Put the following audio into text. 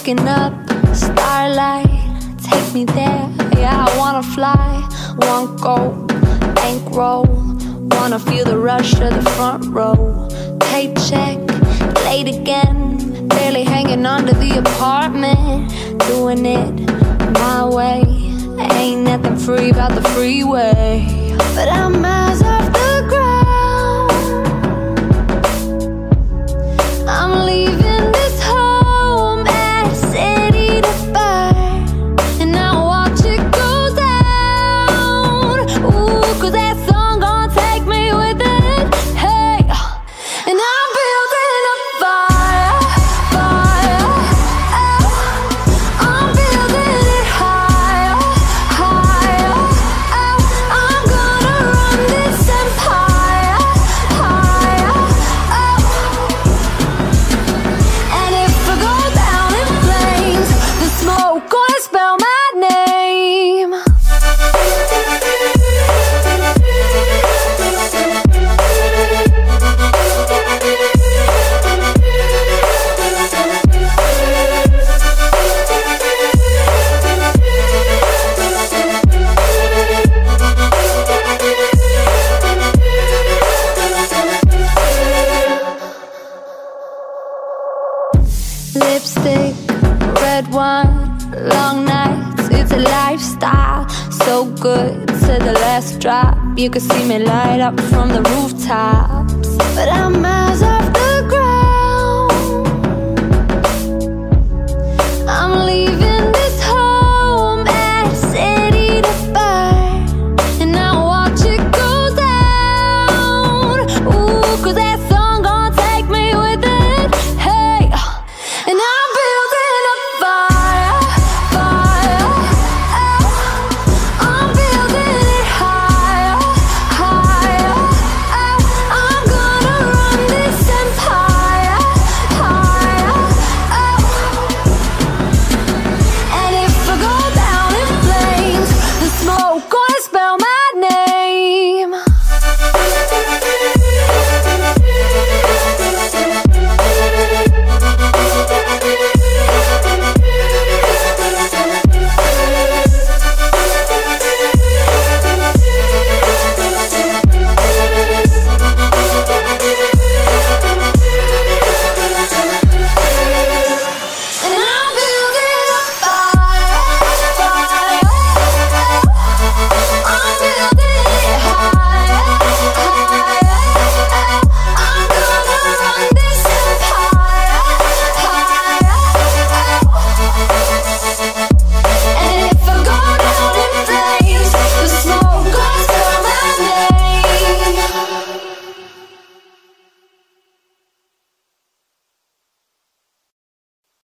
waking up, starlight, take me there. Yeah, I wanna fly, want go, bankroll. Wanna feel the rush of the front row. Paycheck, late again, barely hanging onto the apartment. Doing it my way, ain't nothing free about the freeway. But I'm miles off the ground, I'm leaving this home at city to burn, and I watch it go down. Ooh, 'cause that song gon' take me with it. Hey, and I'm building a fire, fire. Oh, I'm building it higher, higher. Oh, I'm gonna run this empire, higher. Oh, and if I go down in flames, the smoke gonna spell my name. Lipstick, red wine, long nights, it's a lifestyle. So good to the last drop, you can see me light up from the rooftops. But I'm miles